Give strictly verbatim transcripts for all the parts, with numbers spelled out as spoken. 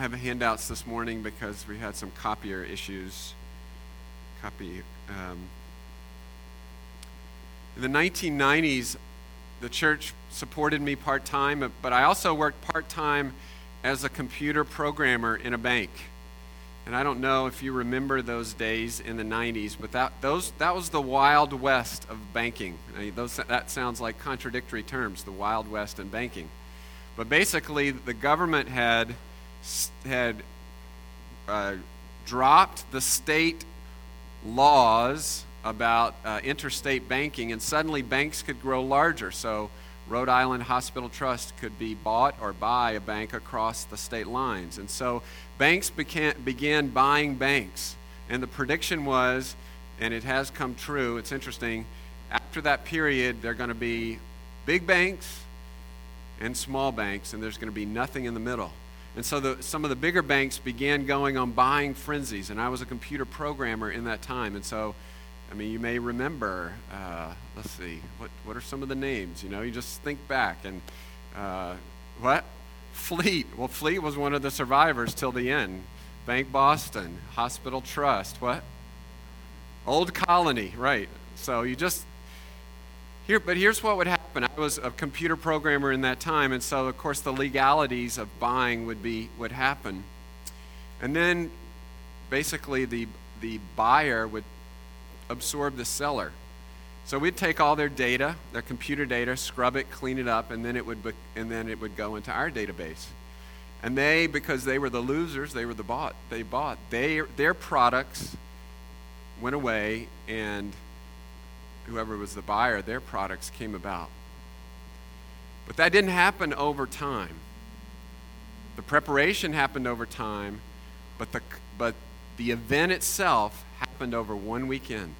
have handouts this morning because we had some copier issues. Copy. Um, in the nineteen nineties, the church supported me part-time, but I also worked part-time as a computer programmer in a bank. And I don't know if you remember those days in the nineties, but that those that was the Wild West of banking. I mean, those, that sounds like contradictory terms, the Wild West in banking. But basically, the government had had uh, dropped the state laws about uh, interstate banking, and suddenly banks could grow larger. So Rhode Island Hospital Trust could be bought or buy a bank across the state lines. And so banks began, began buying banks. And the prediction was, and it has come true, it's interesting, after that period, there are going to be big banks and small banks, and there's going to be nothing in the middle. And so the, some of the bigger banks began going on buying frenzies, and I was a computer programmer in that time. And so, I mean, you may remember, uh, let's see, what what are some of the names? You know, you just think back, and uh, what? Fleet. Well, Fleet was one of the survivors till the end. Bank Boston, Hospital Trust, what? Old Colony, right. So you just, here, but here's what would happen. I was a computer programmer in that time, and so, of course, the legalities of buying would be, would happen. And then, basically, the the buyer would absorb the seller. So we'd take all their data, their computer data, scrub it, clean it up, and then it would be, and then it would go into our database. And they, because they were the losers, they were the bought. They bought. They their products went away, and whoever was the buyer, their products came about. But that didn't happen over time. The preparation happened over time, but the but the event itself happened over one weekend.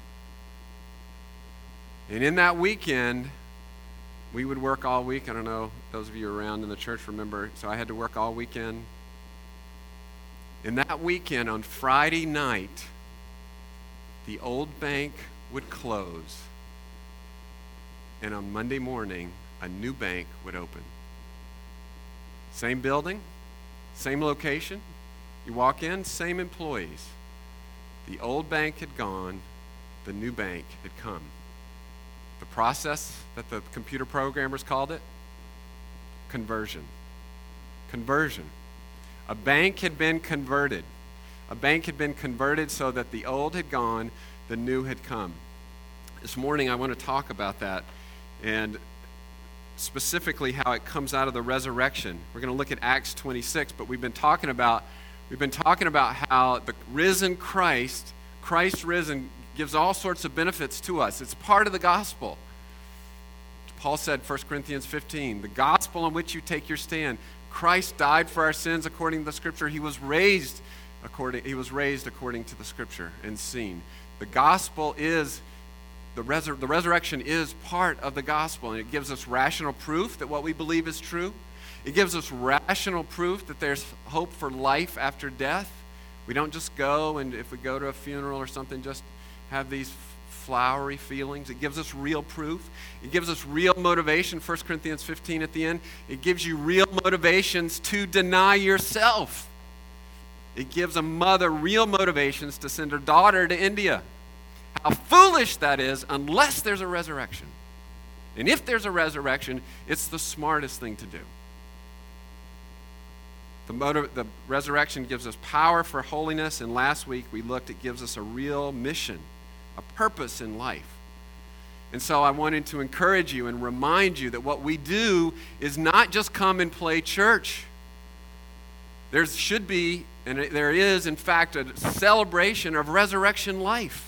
And in that weekend, we would work all week. I don't know, those of you around in the church remember, so I had to work all weekend. In that weekend, on Friday night, the old bank would close, and on Monday morning, a new bank would open. Same building, same location. You walk in, same employees. The old bank had gone, the new bank had come. The process that the computer programmers called it, conversion. Conversion. A bank had been converted. A bank had been converted so that the old had gone, the new had come. This morning I want to talk about that, and specifically how it comes out of the resurrection. We're going to look at Acts twenty-six, but we've been talking about we've been talking about how the risen Christ, Christ risen, gives all sorts of benefits to us. It's part of the gospel. Paul said, First Corinthians fifteen, the gospel on which you take your stand. Christ died for our sins according to the Scripture. He was raised according. He was raised according to the Scripture and seen. The gospel is the resur- the resurrection is part of the gospel, and it gives us rational proof that what we believe is true. It gives us rational proof that there's hope for life after death. We don't just go and if we go to a funeral or something, just have these flowery feelings. It gives us real proof. It gives us real motivation. First Corinthians fifteen at the end. It gives you real motivations to deny yourself. It gives a mother real motivations to send her daughter to India. How foolish that is unless there's a resurrection. And if there's a resurrection, it's the smartest thing to do. The, motiv- the resurrection gives us power for holiness, and last week we looked, it gives us a real mission, a purpose in life. And so I wanted to encourage you and remind you that what we do is not just come and play church. There should be, and there is, in fact, a celebration of resurrection life.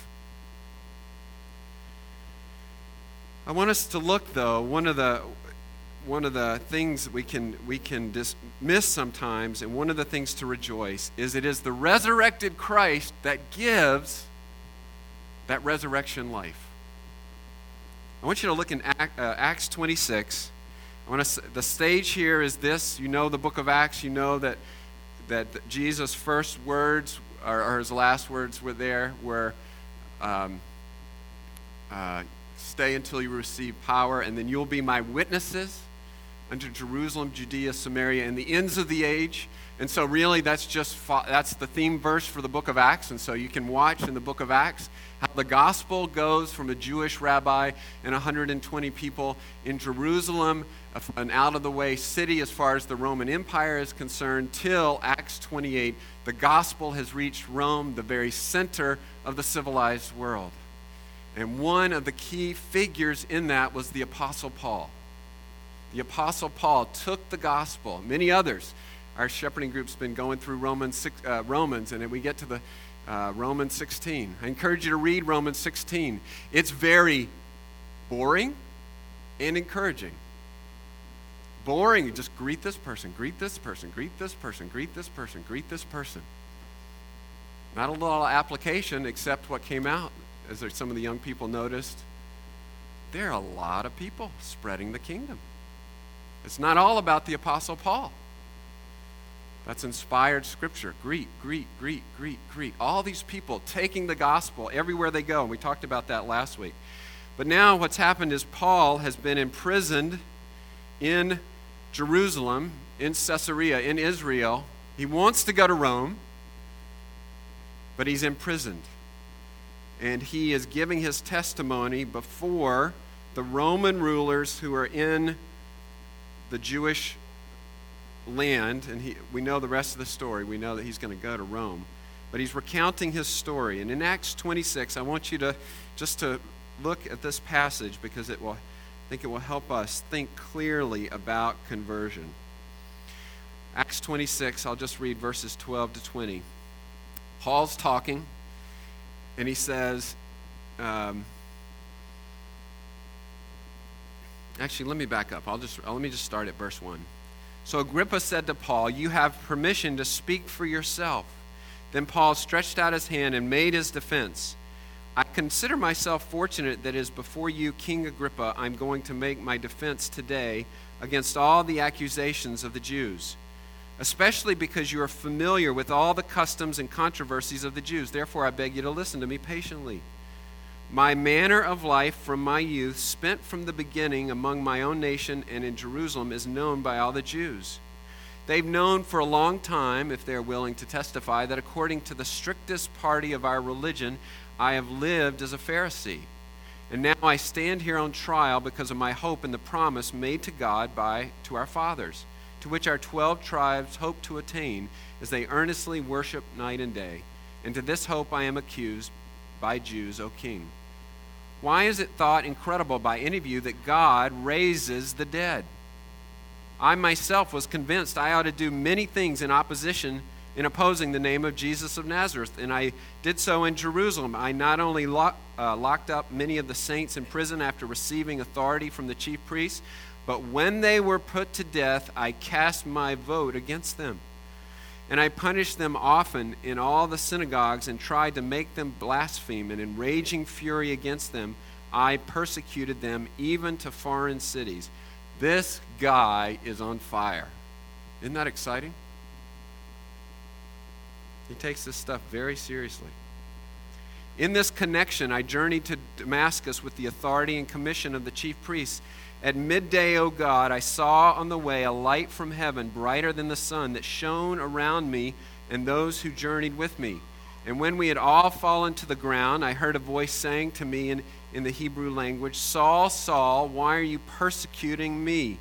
I want us to look, though, one of the one of the things we can we can dismiss sometimes, and one of the things to rejoice, is it is the resurrected Christ that gives that resurrection life. I want you to look in Acts twenty-six. I want to, the stage here is this. You know the book of Acts. You know that that Jesus' first words or, or his last words were there were um, uh, stay until you receive power, and then you'll be my witnesses. unto Jerusalem, Judea, Samaria, and the ends of the age. And so really that's just, that's the theme verse for the book of Acts. And so you can watch in the book of Acts how the gospel goes from a Jewish rabbi and one hundred twenty people in Jerusalem, an out-of-the-way city as far as the Roman Empire is concerned, till Acts twenty-eight, the gospel has reached Rome, the very center of the civilized world. And one of the key figures in that was the Apostle Paul. The Apostle Paul took the gospel, many others. Our shepherding group's been going through Romans, uh, Romans, and then we get to the uh, Romans sixteen. I encourage you to read Romans sixteen. It's very boring and encouraging. Boring, you just greet this person, greet this person, greet this person, greet this person, greet this person. Not a lot of application except what came out, as some of the young people noticed. There are a lot of people spreading the kingdom. It's not all about the Apostle Paul. That's inspired scripture. Greet, greet, greet, greet, greet. All these people taking the gospel everywhere they go. And we talked about that last week. But now what's happened is Paul has been imprisoned in Jerusalem, in Caesarea, in Israel. He wants to go to Rome, but he's imprisoned. And he is giving his testimony before the Roman rulers who are in the Jewish land, and he, we know the rest of the story. We know that he's going to go to Rome, but he's recounting his story. And in Acts twenty-six, I want you to just to look at this passage because it will, I think it will help us think clearly about conversion. Acts twenty-six, I'll just read verses twelve to twenty. Paul's talking, and he says, um, actually, let me back up. I'll just let me just start at verse one. So Agrippa said to Paul, "You have permission to speak for yourself." Then Paul stretched out his hand and made his defense. "I consider myself fortunate that it is before you, King Agrippa, I'm going to make my defense today against all the accusations of the Jews, especially because you are familiar with all the customs and controversies of the Jews. Therefore, I beg you to listen to me patiently. My manner of life from my youth, spent from the beginning among my own nation and in Jerusalem, is known by all the Jews. They've known for a long time, if they're willing to testify, that according to the strictest party of our religion, I have lived as a Pharisee. And now I stand here on trial because of my hope in the promise made to God by to our fathers, to which our twelve tribes hope to attain as they earnestly worship night and day. And to this hope I am accused by Jews, O king. Why is it thought incredible by any of you that God raises the dead? I myself was convinced I ought to do many things in opposition, in opposing the name of Jesus of Nazareth, and I did so in Jerusalem. I not only lock, uh, locked up many of the saints in prison after receiving authority from the chief priests, but when they were put to death, I cast my vote against them. And I punished them often in all the synagogues and tried to make them blaspheme, and in raging fury against them, I persecuted them even to foreign cities. This guy is on fire. Isn't that exciting? He takes this stuff very seriously. In this connection, I journeyed to Damascus with the authority and commission of the chief priests. At midday, O God, I saw on the way a light from heaven, brighter than the sun, that shone around me and those who journeyed with me. And when we had all fallen to the ground, I heard a voice saying to me in, in the Hebrew language, "Saul, Saul, why are you persecuting me?"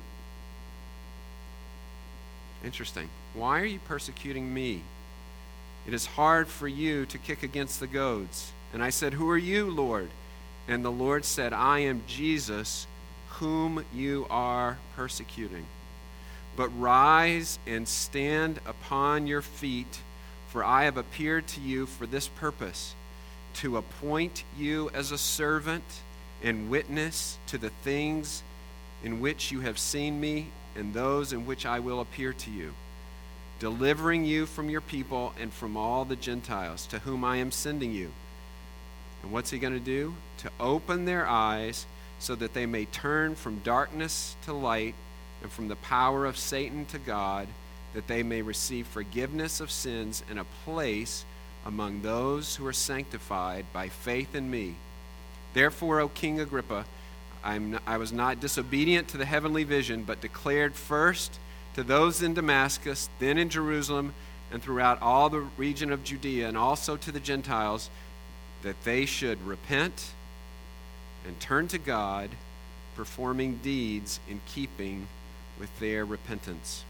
Interesting. Why are you persecuting me? It is hard for you to kick against the goads. And I said, "Who are you, Lord?" And the Lord said, "I am Jesus, whom you are persecuting. But rise and stand upon your feet, for I have appeared to you for this purpose, to appoint you as a servant and witness to the things in which you have seen me and those in which I will appear to you, delivering you from your people and from all the Gentiles to whom I am sending you." And what's he going to do? To open their eyes so that they may turn from darkness to light and from the power of Satan to God, that they may receive forgiveness of sins and a place among those who are sanctified by faith in me. Therefore, O King Agrippa, I'm not, I was not disobedient to the heavenly vision, but declared first to those in Damascus, then in Jerusalem, and throughout all the region of Judea, and also to the Gentiles, that they should repent and turn to God, performing deeds in keeping with their repentance.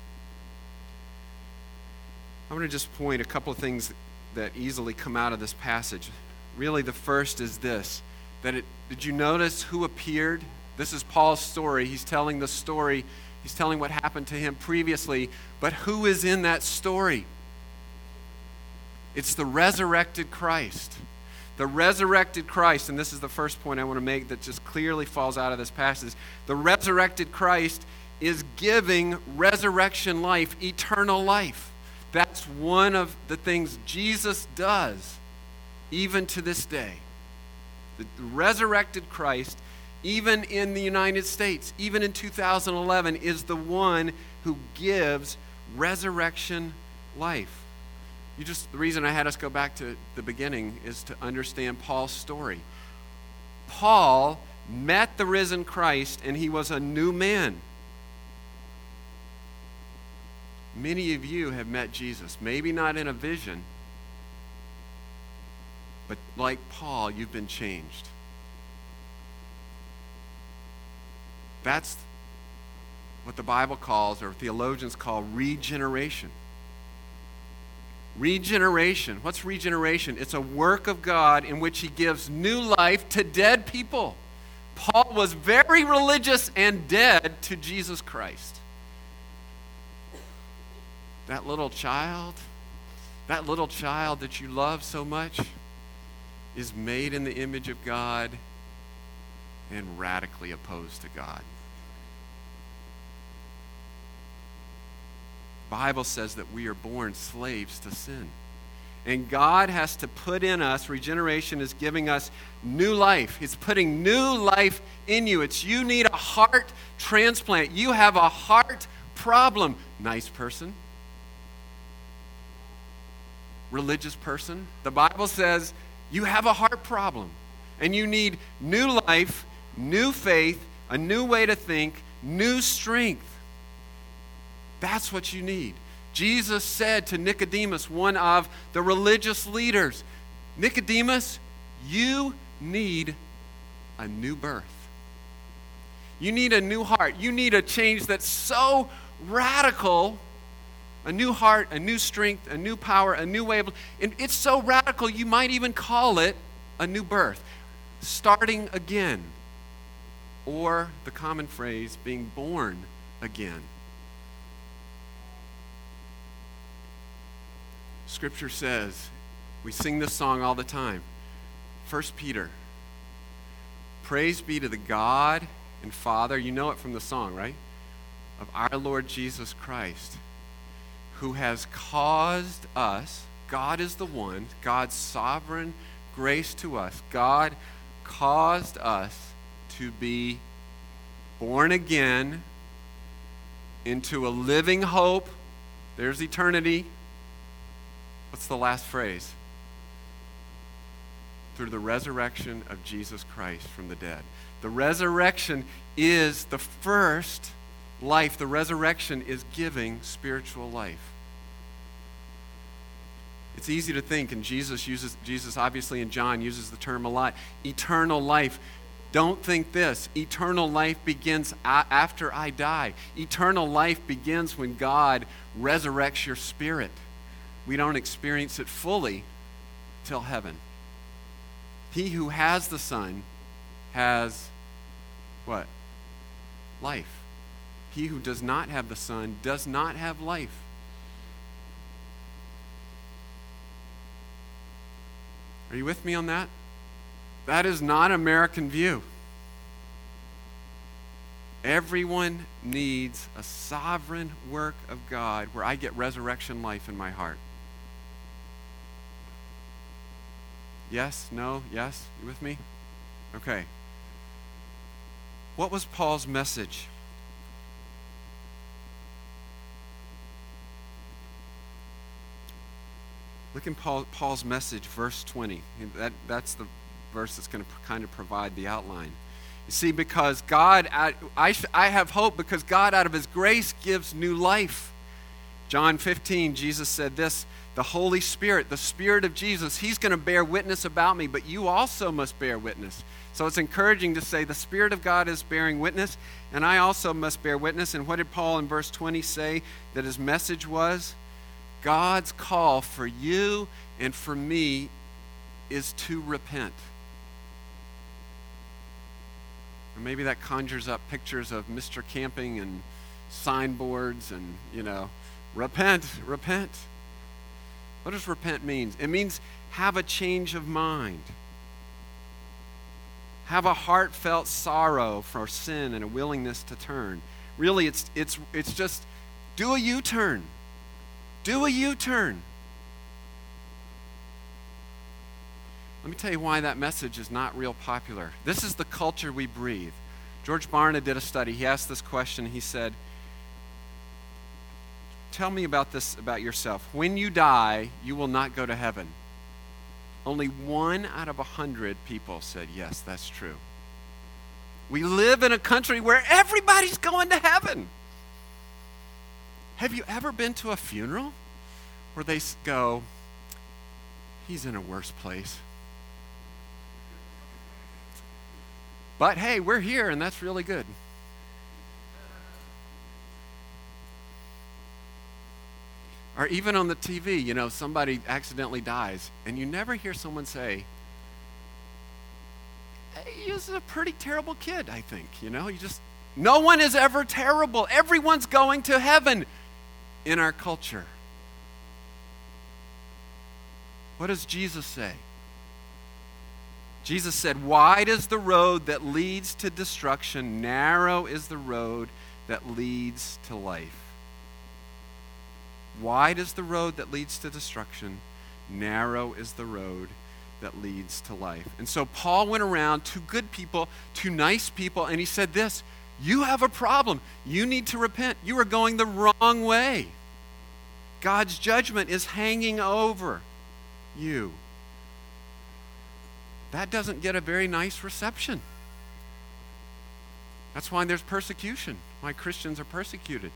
I want to just point a couple of things that easily come out of this passage. Really, the first is this, that it, did you notice who appeared? This is Paul's story. He's telling the story. He's telling what happened to him previously. But who is in that story? It's the resurrected Christ. The resurrected Christ, and this is the first point I want to make that just clearly falls out of this passage. The resurrected Christ is giving resurrection life, eternal life. That's one of the things Jesus does, even to this day. The resurrected Christ, even in the United States, even in two thousand eleven, is the one who gives resurrection life. You just, the reason I had us go back to the beginning is to understand Paul's story. Paul met the risen Christ, and he was a new man. Many of you have met Jesus, maybe not in a vision, but like Paul, you've been changed. That's what the Bible calls, or theologians call, regeneration. Regeneration. What's regeneration? It's a work of God in which he gives new life to dead people. Paul was very religious and dead to Jesus Christ. That little child, that little child that you love so much is made in the image of God and radically opposed to God. The Bible says that we are born slaves to sin. And God has to put in us, regeneration is giving us new life. He's putting new life in you. It's you need a heart transplant. You have a heart problem. Nice person. Religious person. The Bible says you have a heart problem. And you need new life, new faith, a new way to think, new strength. That's what you need. Jesus said to Nicodemus, one of the religious leaders, Nicodemus, you need a new birth. You need a new heart. You need a change that's so radical, a new heart, a new strength, a new power, a new way of, and it's so radical you might even call it a new birth, starting again, or the common phrase, being born again. Scripture says, we sing this song all the time, First Peter, praise be to the God and Father, you know it from the song, right? Of our Lord Jesus Christ, who has caused us, God is the one, God's sovereign grace to us, God caused us to be born again into a living hope. There's eternity. What's the last phrase? Through the resurrection of Jesus Christ from the dead. The resurrection is the first life. The resurrection is giving spiritual life. It's easy to think, and Jesus uses, Jesus obviously in John uses the term a lot, eternal life. Don't think this. Eternal life begins a- after I die. Eternal life begins when God resurrects your spirit. We don't experience it fully till heaven. He who has the Son has what? Life. He who does not have the Son does not have life. Are you with me on that? That is not American view. Everyone needs a sovereign work of God where I get resurrection life in my heart. Yes? No? Yes? You with me? Okay. What was Paul's message? Look in Paul, Paul's message, verse twenty. That, that's the verse that's going to kind of provide the outline. You see, because God, I, I have hope because God out of his grace gives new life. John fifteen, Jesus said this, the Holy Spirit, the Spirit of Jesus, he's going to bear witness about me, but you also must bear witness. So it's encouraging to say the Spirit of God is bearing witness, and I also must bear witness. And what did Paul in verse twenty say that his message was? God's call for you and for me is to repent. Or maybe that conjures up pictures of Mister Camping and signboards and, you know, repent, repent. What does repent mean? It means have a change of mind. Have a heartfelt sorrow for sin and a willingness to turn. Really, it's it's it's just do a U-turn. Do a U-turn. Let me tell you why that message is not real popular. This is the culture we breathe. George Barna did a study. He asked this question. He said, tell me about this about yourself. When you die, you will not go to heaven. Only one out of a hundred people said, yes, that's true. We live in a country where everybody's going to heaven. Have you ever been to a funeral where they go, he's in a worse place? But hey, we're here and that's really good. Or even on the T V, you know, somebody accidentally dies, and you never hear someone say, hey, he was a pretty terrible kid, I think. You know, you just, no one is ever terrible. Everyone's going to heaven in our culture. What does Jesus say? Jesus said, wide is the road that leads to destruction, narrow is the road that leads to life. Wide is the road that leads to destruction. Narrow is the road that leads to life. And so Paul went around to good people, to nice people, and he said this, you have a problem. You need to repent. You are going the wrong way. God's judgment is hanging over you. That doesn't get a very nice reception. That's why there's persecution, why Christians are persecuted.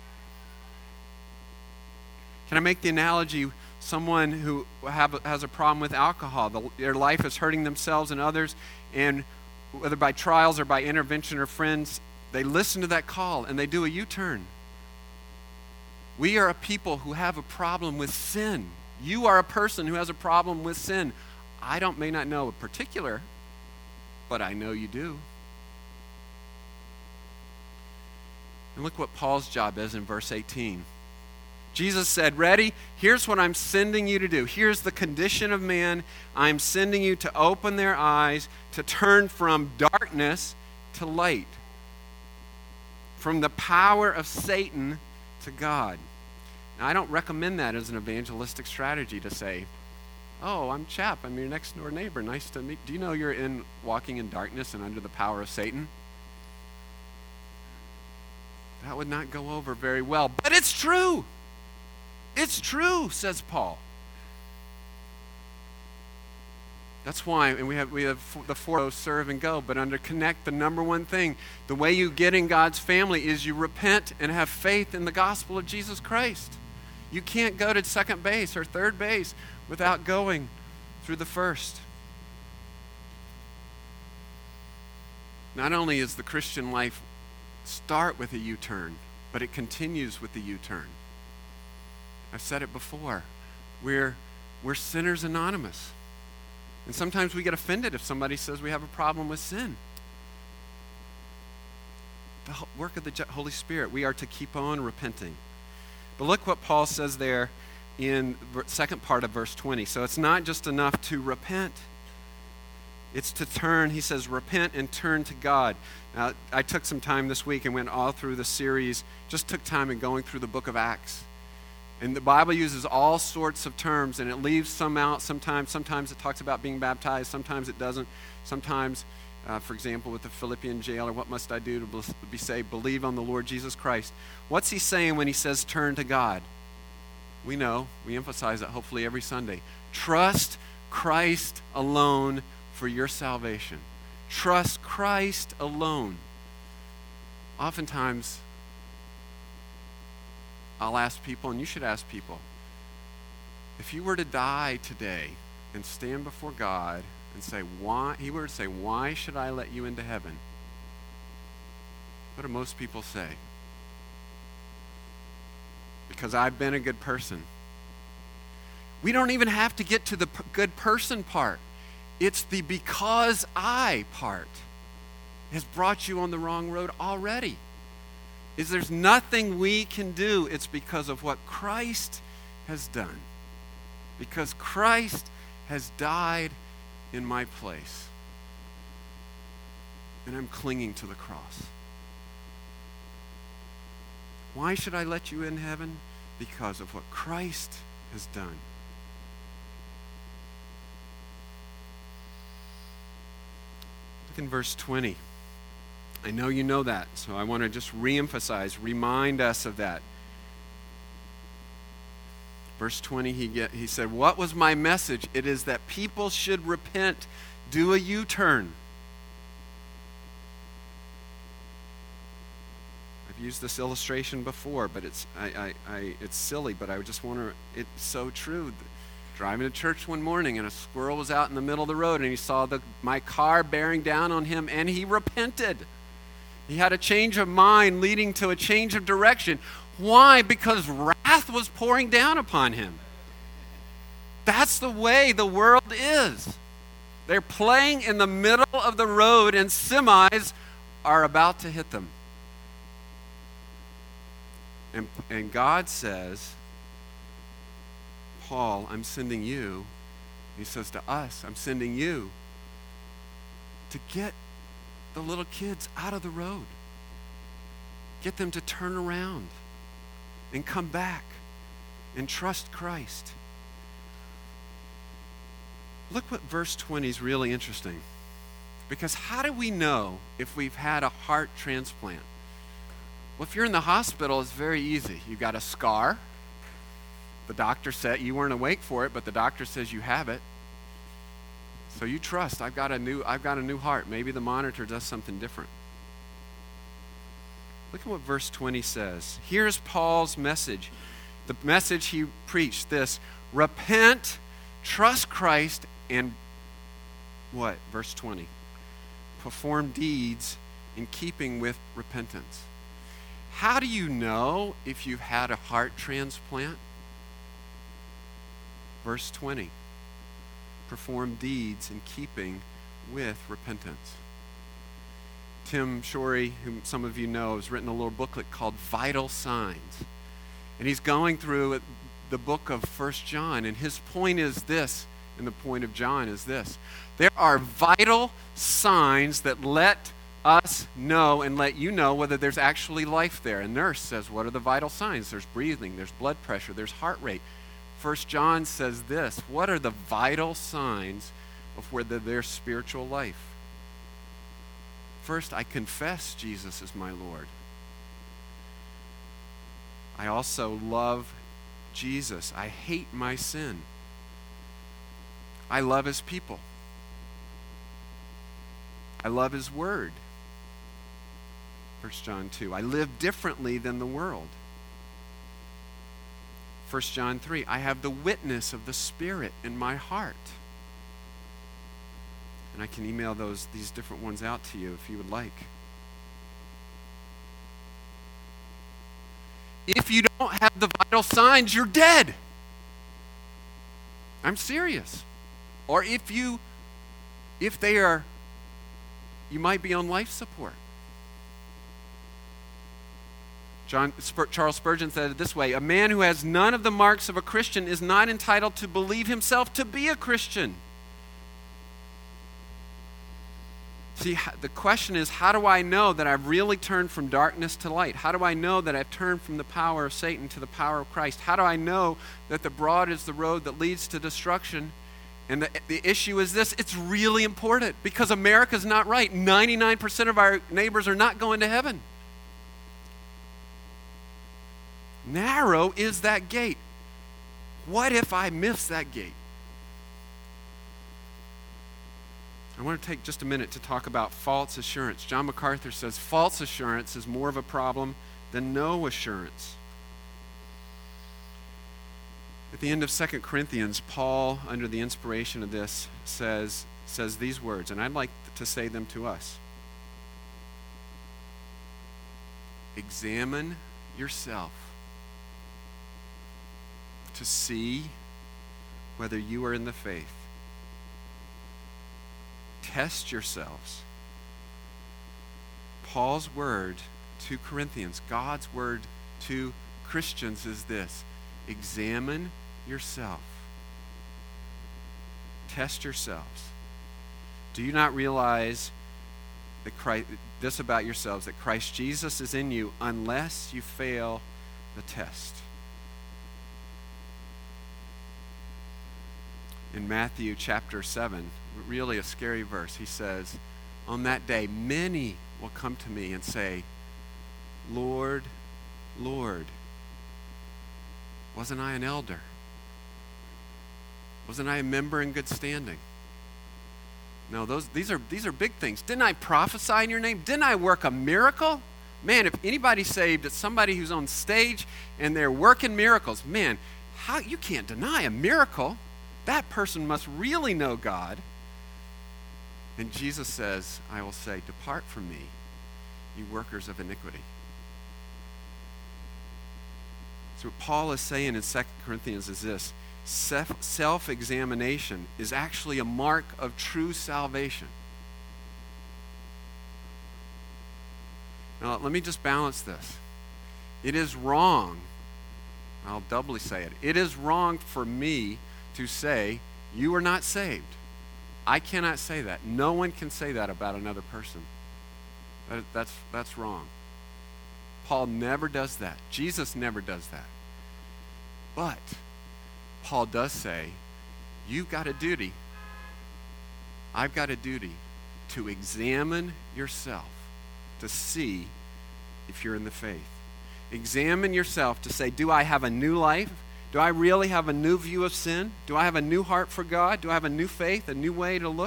Can I make the analogy, someone who have, has a problem with alcohol, the, their life is hurting themselves and others, and whether by trials or by intervention or friends, they listen to that call and they do a U-turn. We are a people who have a problem with sin. You are a person who has a problem with sin. I don't may not know a particular, but I know you do. And look what Paul's job is in verse eighteen. Jesus said, ready? Here's what I'm sending you to do. Here's the condition of man. I'm sending you to open their eyes, to turn from darkness to light, from the power of Satan to God. Now, I don't recommend that as an evangelistic strategy to say, oh, I'm Chap, I'm your next door neighbor, nice to meet. Do you know you're in walking in darkness and under the power of Satan? That would not go over very well, but it's true. It's true, says Paul. That's why, and we have we have the four serve and go, but under connect, the number one thing, the way you get in God's family is you repent and have faith in the gospel of Jesus Christ. You can't go to second base or third base without going through the first. Not only is the Christian life start with a U-turn, but it continues with the U-turn. I've said it before. We're, we're sinners anonymous. And sometimes we get offended if somebody says we have a problem with sin. The work of the Holy Spirit, we are to keep on repenting. But look what Paul says there in the second part of verse twenty. So it's not just enough to repent. It's to turn. He says, repent and turn to God. Now, I took some time this week and went all through the series, just took time in going through the book of Acts. And the Bible uses all sorts of terms, and it leaves some out sometimes. Sometimes it talks about being baptized. Sometimes it doesn't. Sometimes, uh, for example, with the Philippian jailer, what must I do to be saved? Believe on the Lord Jesus Christ. What's he saying when he says turn to God? We know. We emphasize that hopefully every Sunday. Trust Christ alone for your salvation. Trust Christ alone. Oftentimes, I'll ask people, and you should ask people, if you were to die today and stand before God and say, why, he were to say, why should I let you into heaven? What do most people say? Because I've been a good person. We don't even have to get to the p- good person part. It's the because I part has brought you on the wrong road already. Is there's nothing we can do. It's because of what Christ has done. Because Christ has died in my place. And I'm clinging to the cross. Why should I let you in heaven? Because of what Christ has done. Look in verse twenty. I know you know that, so I want to just reemphasize, remind us of that. Verse twenty, he, get, he said, what was my message? It is that people should repent, do a U-turn. I've used this illustration before, but it's I, I, I, it's silly, but I just want to, it's so true. Driving to church one morning, and a squirrel was out in the middle of the road, and he saw the, my car bearing down on him, and he repented. He had a change of mind leading to a change of direction. Why? Because wrath was pouring down upon him. That's the way the world is. They're playing in the middle of the road, and semis are about to hit them. And, and God says, Paul, I'm sending you. He says to us, I'm sending you to get the little kids out of the road. Get them to turn around and come back and trust Christ. Look what verse twenty is really interesting. Because how do we know if we've had a heart transplant? Well, if you're in the hospital, it's very easy. You've got a scar. The doctor said you weren't awake for it, but the doctor says you have it. So you trust, I've got a new, I've got a new heart. Maybe the monitor does something different. Look at what verse twenty says. Here's Paul's message. The message he preached, this: repent, trust Christ, and what? Verse twenty. Perform deeds in keeping with repentance. How do you know if you've had a heart transplant? Verse twenty. Perform deeds in keeping with repentance. Tim Shorey, whom some of you know, has written a little booklet called Vital Signs. And he's going through the book of First John, and his point is this, and the point of John is this: there are vital signs that let us know and let you know whether there's actually life there. A nurse says, what are the vital signs? There's breathing, there's blood pressure, there's heart rate. First John says this: what are the vital signs of whether there's spiritual life? First, I confess Jesus is my Lord. I also love Jesus. I hate my sin. I love his people. I love his word. First John two. I live differently than the world. First John three. I have the witness of the Spirit in my heart. And I can email those these different ones out to you if you would like. If you don't have the vital signs, you're dead. I'm serious. Or if you, if they are, you might be on life support. John, Spur, Charles Spurgeon said it this way: a man who has none of the marks of a Christian is not entitled to believe himself to be a Christian. See, the question is, how do I know that I've really turned from darkness to light? How do I know that I've turned from the power of Satan to the power of Christ? How do I know that the broad is the road that leads to destruction? And the, the issue is this: it's really important, because America's not right. ninety-nine percent of our neighbors are not going to heaven. Narrow is that gate. What if I miss that gate? I I want to take just a minute to talk about false assurance. John MacArthur says false assurance is more of a problem than no assurance. At the end of Second Corinthians, Paul, under the inspiration of this, says, says these words, and I'd like to say them to us. Examine yourself to see whether you are in the faith. Test yourselves. Paul's word to Corinthians, God's word to Christians is this: examine yourself. Test yourselves. Do you not realize that Christ, this about yourselves, that Christ Jesus is in you unless you fail the test? In Matthew chapter seven, really a scary verse, he says, on that day, many will come to me and say, Lord, Lord, wasn't I an elder? Wasn't I a member in good standing? No, those these are these are big things. Didn't I prophesy in your name? Didn't I work a miracle? Man, if anybody's saved, it's somebody who's on stage and they're working miracles. Man, how you can't deny a miracle. That person must really know God. And Jesus says, I will say, depart from me, you workers of iniquity. So what Paul is saying in Second Corinthians is this: self-examination is actually a mark of true salvation. Now, let me just balance this. It is wrong, I'll doubly say it, it is wrong for me to say, you are not saved. I cannot say that. No one can say that about another person. That, that's, that's wrong. Paul never does that. Jesus never does that. But Paul does say, you've got a duty, I've got a duty to examine yourself to see if you're in the faith. Examine yourself to say, do I have a new life? Do I really have a new view of sin? Do I have a new heart for God? Do I have a new faith, a new way to look?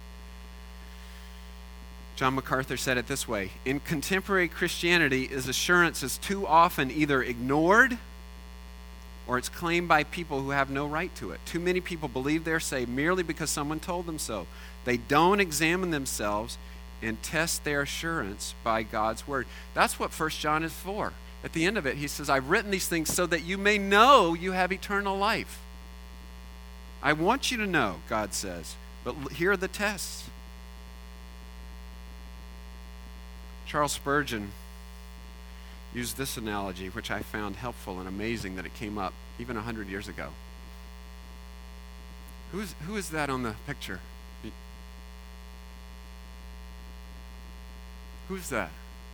John MacArthur said it this way: in contemporary Christianity, is assurance is too often either ignored or it's claimed by people who have no right to it. Too many people believe they're saved merely because someone told them so. They don't examine themselves and test their assurance by God's word. That's what First John is for. At the end of it, he says, I've written these things so that you may know you have eternal life. I want you to know, God says, but here are the tests. Charles Spurgeon used this analogy, which I found helpful and amazing that it came up even a hundred years ago. Who is, who is that on the picture? Who's that?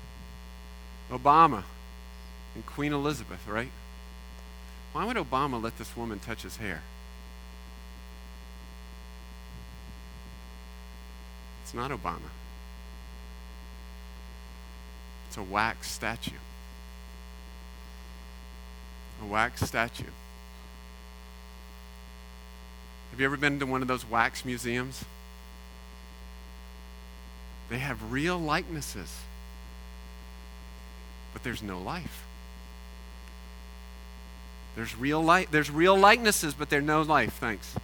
Obama and Queen Elizabeth, right? Why would Obama let this woman touch his hair? It's not Obama. It's a wax statue. A wax statue. Have you ever been to one of those wax museums? They have real likenesses, but there's no life. There's real li- There's real likenesses, but there's no life. Thanks.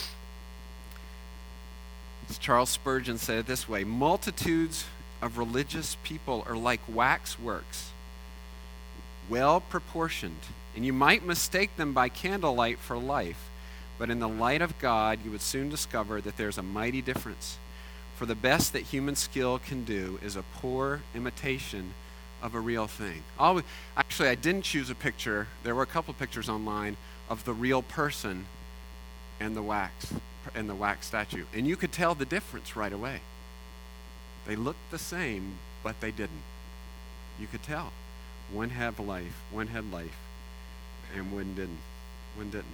As Charles Spurgeon said it this way: multitudes of religious people are like waxworks, well proportioned, and you might mistake them by candlelight for life, but in the light of God you would soon discover that there's a mighty difference. For the best that human skill can do is a poor imitation of a real thing. Always, actually, I didn't choose a picture. There were a couple pictures online of the real person and the wax and the wax statue, and you could tell the difference right away. They looked the same, but they didn't. You could tell. One had life, one had life, and one didn't. One didn't.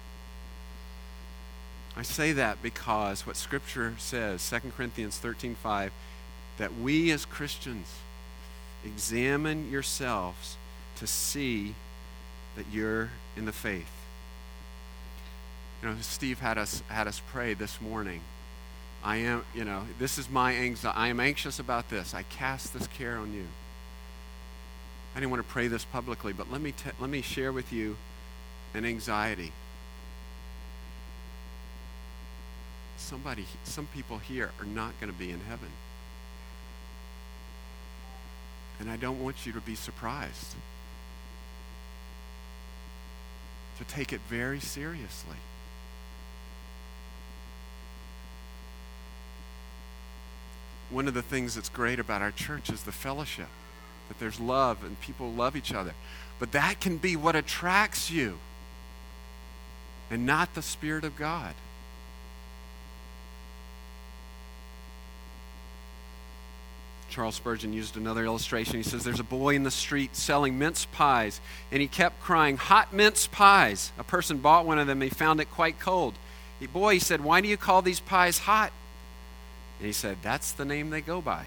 I say that because what Scripture says, Second Corinthians thirteen five, that we as Christians examine yourselves to see that you're in the faith. You know, Steve had us had us pray this morning. I am, you know, this is my anxiety. I am anxious about this. I cast this care on you. I didn't want to pray this publicly, but let me te- let me share with you an anxiety. Somebody, some people here are not going to be in heaven. And I don't want you to be surprised. To take it very seriously. One of the things that's great about our church is the fellowship, that there's love and people love each other. But that can be what attracts you and not the Spirit of God. Charles Spurgeon used another illustration. He says, there's a boy in the street selling mince pies, and he kept crying, hot mince pies. A person bought one of them, and he found it quite cold. The boy, he said, why do you call these pies hot? And he said, that's the name they go by.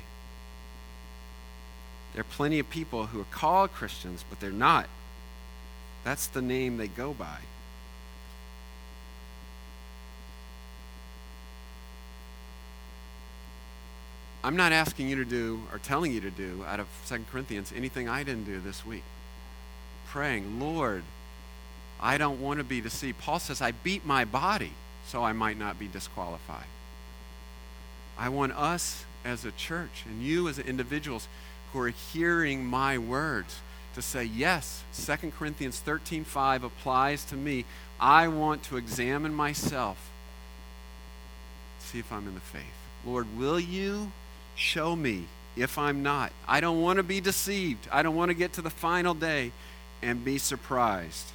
There are plenty of people who are called Christians, but they're not. That's the name they go by. I'm not asking you to do or telling you to do out of Second Corinthians anything I didn't do this week. Praying, Lord, I don't want to be deceived. Paul says, I beat my body so I might not be disqualified. I want us as a church and you as individuals who are hearing my words to say, yes, Second Corinthians thirteen five applies to me. I want to examine myself, see if I'm in the faith. Lord, will you show me if I'm not? I don't want to be deceived. I don't want to get to the final day and be surprised.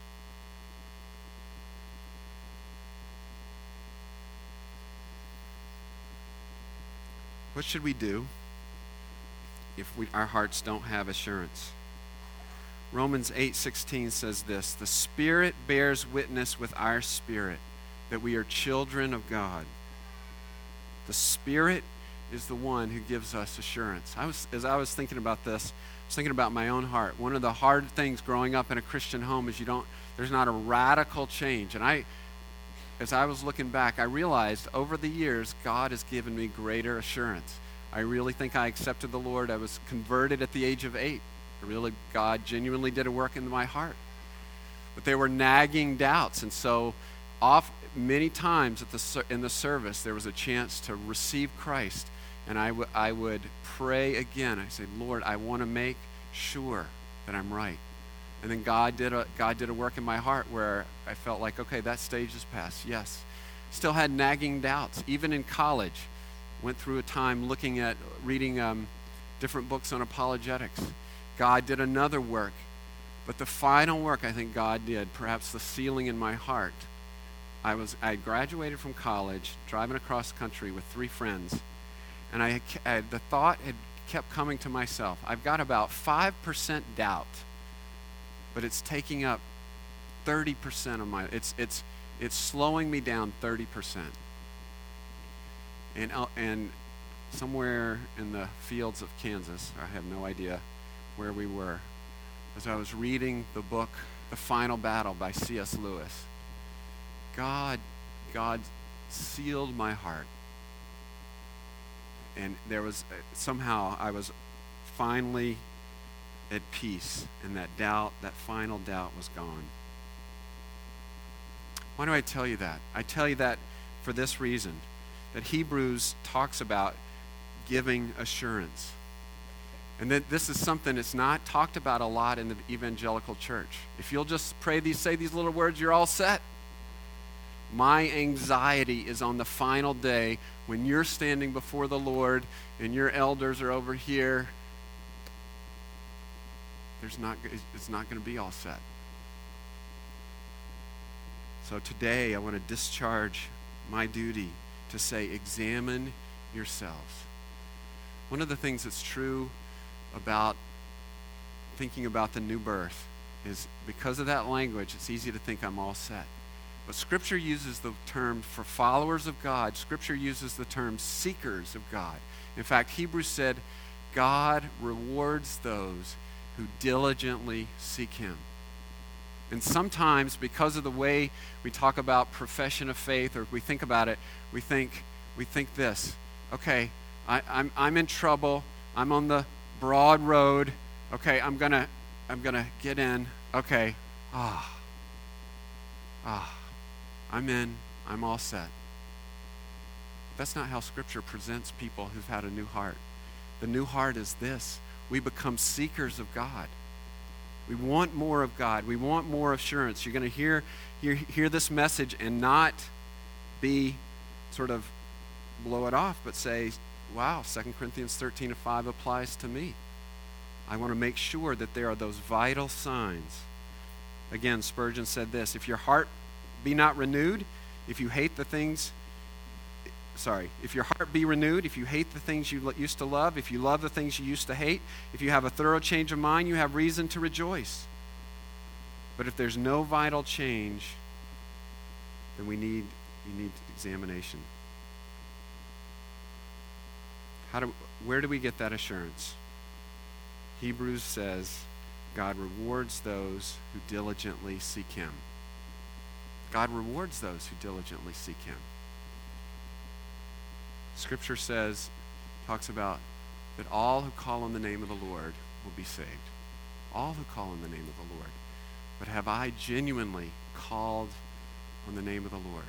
What should we do if we, our hearts don't have assurance? Romans eight sixteen says this, the Spirit bears witness with our spirit that we are children of God. The Spirit is the one who gives us assurance. I was, as I was thinking about this, I was thinking about my own heart. One of the hard things growing up in a Christian home is you don't, there's not a radical change. And I, as I was looking back, I realized over the years, God has given me greater assurance. I really think I accepted the Lord. I was converted at the age of eight. I really, God genuinely did a work in my heart. But there were nagging doubts. And so off, many times at the, in the service, there was a chance to receive Christ. And I, w- I would pray again. I said, Lord, I want to make sure that I'm right. And then God did a God did a work in my heart where I felt like, okay, that stage is past. Yes. Still had nagging doubts. Even in college, went through a time looking at, reading um, different books on apologetics. God did another work. But the final work I think God did, perhaps the sealing in my heart, I was I graduated from college, driving across the country with three friends, and I, I the thought had kept coming to myself. I've got about five percent doubt, but it's taking up thirty percent of my, it's it's it's slowing me down thirty percent. And and somewhere in the fields of Kansas, I have no idea where we were, as I was reading the book, The Final Battle by C S Lewis, God, God sealed my heart. And there was, somehow I was finally at peace, and that doubt, that final doubt was gone. Why do I tell you that? I tell you that for this reason, that Hebrews talks about giving assurance. And that this is something that's not talked about a lot in the evangelical church. If you'll just pray these, say these little words, you're all set. My anxiety is on the final day when you're standing before the Lord and your elders are over here. There's not, it's not going to be all set. So today I want to discharge my duty to say, examine yourselves. One of the things that's true about thinking about the new birth is because of that language, it's easy to think I'm all set. But Scripture uses the term for followers of God. Scripture uses the term seekers of God. In fact, Hebrews said, God rewards those who diligently seek Him. And sometimes, because of the way we talk about profession of faith, or we think about it, we think, We think this, okay, I, I'm, I'm in trouble. I'm on the broad road. Okay, I'm gonna, I'm gonna get in. Okay, ah, ah, I'm in. I'm all set. That's not how Scripture presents people who've had a new heart. The new heart is this: we become seekers of God. We want more of God. We want more assurance. You're going to hear, hear, hear this message and not be sort of blow it off, but say, wow, Second Corinthians thirteen and five applies to me. I want to make sure that there are those vital signs. Again, Spurgeon said this: if your heart be not renewed, if you hate the things, sorry, if your heart be renewed, if you hate the things you used to love, if you love the things you used to hate, if you have a thorough change of mind, you have reason to rejoice. But if there's no vital change, then we need, you need examination. How do, where do we get that assurance? Hebrews says, God rewards those who diligently seek him. God rewards those who diligently seek him. Scripture says, talks about that all who call on the name of the Lord will be saved. All who call on the name of the Lord. But have I genuinely called on the name of the Lord?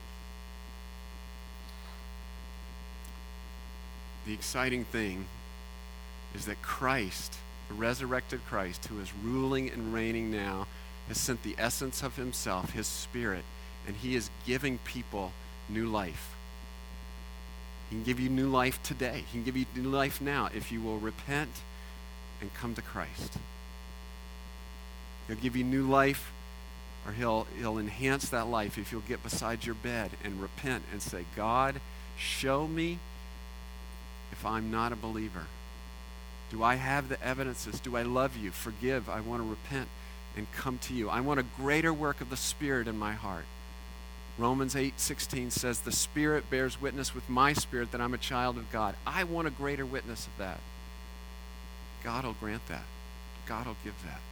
The exciting thing is that Christ, the resurrected Christ, who is ruling and reigning now, has sent the essence of himself, his Spirit, and he is giving people new life. He can give you new life today. He can give you new life now if you will repent and come to Christ. He'll give you new life, or he'll, he'll enhance that life if you'll get beside your bed and repent and say, God, show me if I'm not a believer. Do I have the evidences? Do I love you? Forgive. I want to repent and come to you. I want a greater work of the Spirit in my heart. Romans eight sixteen says, the Spirit bears witness with my spirit that I'm a child of God. I want a greater witness of that. God will grant that. God will give that.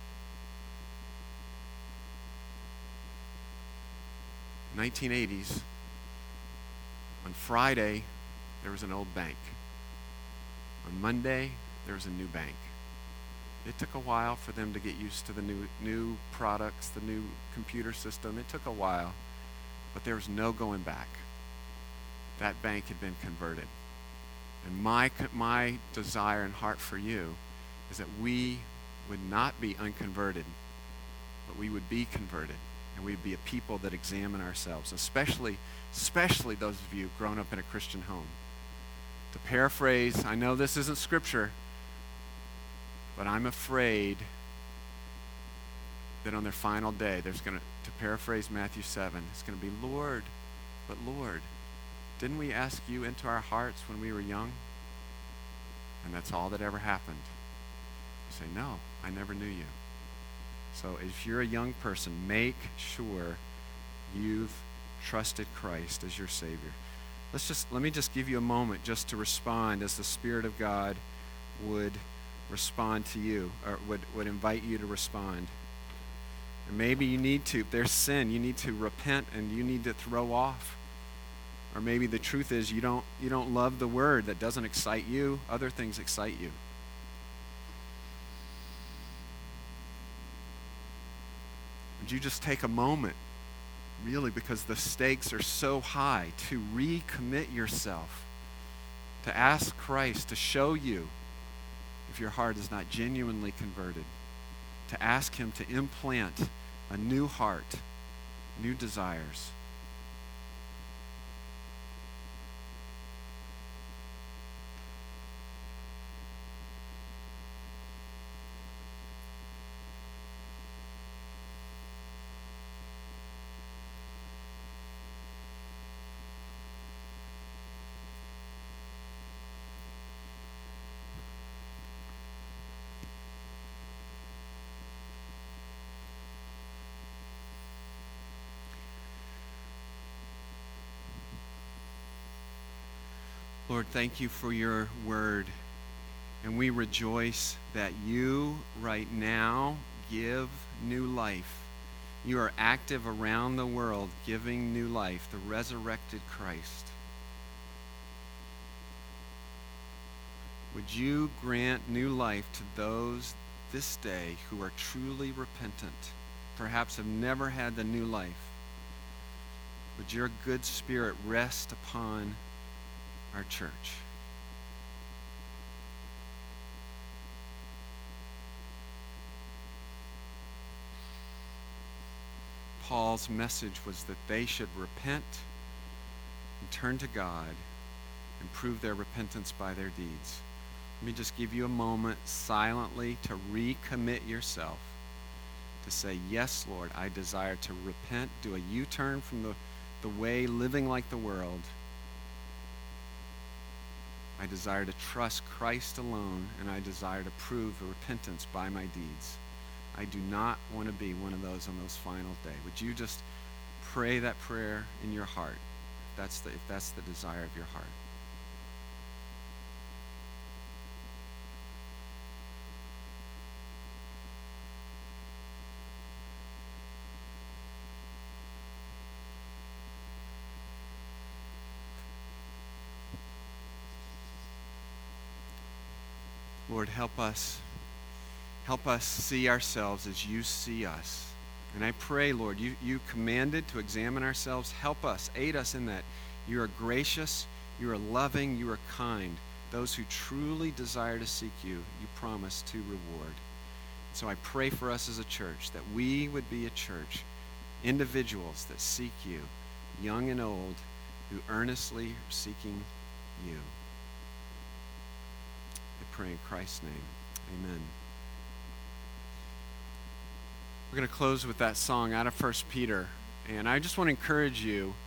nineteen eighties, on Friday, there was an old bank. On Monday, there was a new bank. It took a while for them to get used to the new new products, the new computer system. It took a while, but there was no going back. That bank had been converted. And my, my desire and heart for you is that we would not be unconverted, but we would be converted. And we'd be a people that examine ourselves, especially, especially those of you grown up in a Christian home. To paraphrase, I know this isn't Scripture, but I'm afraid that on their final day, there's going to, to paraphrase Matthew seven, it's going to be, Lord, but Lord, didn't we ask you into our hearts when we were young? And that's all that ever happened. You say, no, I never knew you. So if you're a young person, make sure you've trusted Christ as your Savior. Let's just, let me just give you a moment just to respond as the Spirit of God would respond to you, or would, would invite you to respond. And maybe you need to, if there's sin, you need to repent and you need to throw off. Or maybe the truth is you don't, you don't love the Word. That doesn't excite you. Other things excite you. Would you just take a moment, really, because the stakes are so high, to recommit yourself, to ask Christ to show you if your heart is not genuinely converted, to ask him to implant a new heart, new desires. Lord, thank you for your word. And we rejoice that you right now give new life. You are active around the world giving new life, the resurrected Christ. Would you grant new life to those this day who are truly repentant, perhaps have never had the new life? Would your good spirit rest upon our church? Paul's message was that they should repent and turn to God and prove their repentance by their deeds. Let me just give you a moment silently to recommit yourself, to say, yes, Lord, I desire to repent, do a U-turn from the, the way living like the world. I desire to trust Christ alone, and I desire to prove the repentance by my deeds. I do not want to be one of those on those final day. Would you just pray that prayer in your heart, if that's the, if that's the desire of your heart? Lord, help us. Help us see ourselves as you see us. And I pray, Lord, you, you commanded to examine ourselves. Help us, aid us in that. You are gracious, you are loving, you are kind. Those who truly desire to seek you, you promise to reward. So I pray for us as a church that we would be a church, individuals that seek you, young and old, who earnestly are seeking you. I pray in Christ's name. Amen. We're going to close with that song out of First Peter. And I just want to encourage you